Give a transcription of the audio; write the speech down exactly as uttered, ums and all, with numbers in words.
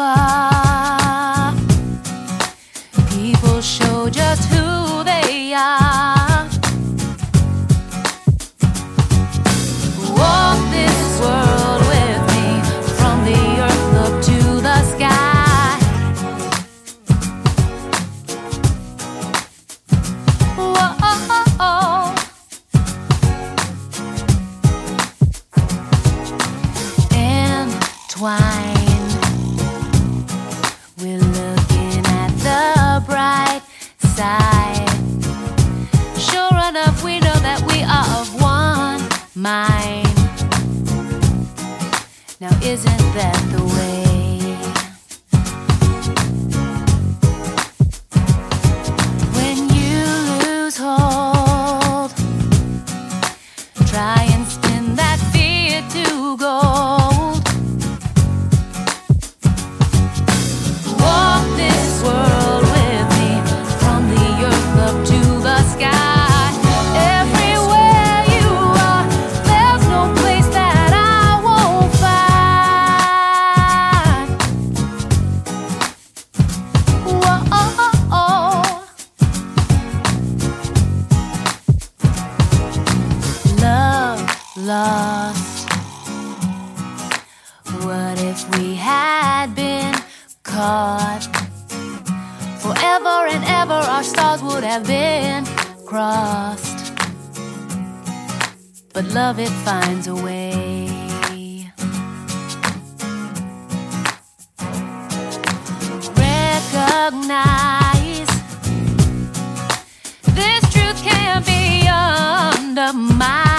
far. People show just who they are. Walk this world with me, from the earth up to the sky. Whoa. Entwined, we're looking at the bright side. Sure enough, we know that we are of one mind. Now isn't that the way? When you lose hold, try and spin that fear to gold. Walk this world with me, from the earth up to the sky. Everywhere you are, there's no place that I won't find. Whoa. Love lost. What if we had been caught? Forever and ever our stars would have been crossed. But love, it finds a way. Recognize this truth can't be undermined.